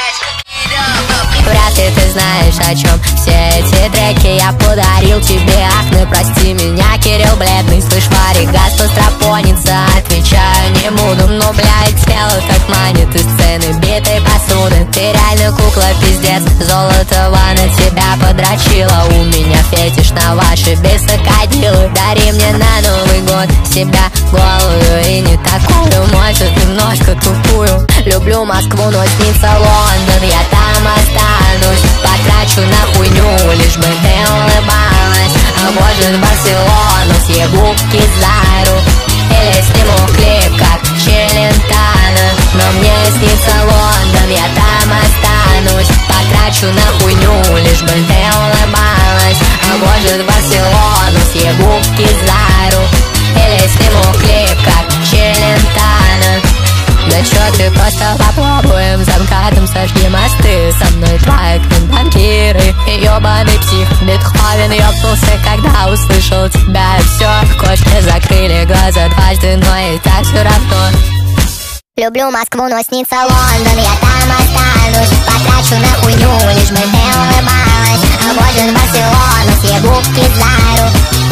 Вряд ли ты знаешь, о чем все эти треки я подарил тебе. Ах, ну прости меня, Кирилл бледный. Слышь, Варик, газ постропонится. Отвечаю не буду, но, блядь, тело так манит из сцены битой посуды. Ты реально кукла, пиздец. Золотого на тебя подрочила. У меня фетиш на ваши бесокодилы. Дари мне на Новый год себя голую и не такую, может, немножко тупую. Люблю Москву, но снится Лондон, я там останусь. Потрачу на хуйню, лишь бы ты улыбалась. А может, в Барселону съебу Кизару. Или сниму клип, как Челентано. Но мне снится Лондон, я там останусь. Потрачу на хуйню, лишь бы ты улыбалась. А может, в Барселону съебу Кизару. Или сниму клип, как Челентано. Да чё ты, просто попробуем. За МКАДом сожги мосты. Со мной твои банкиры и ёбаный псих Бетховен ёбнулся, когда услышал тебя. И всё, кошки закрыли глаза дважды, но и так всё равно. Люблю Москву, но снится Лондон, я там останусь. Потрачу на хуйню, лишь бы ты улыбалась. А может, в Барселону съебу Кизару.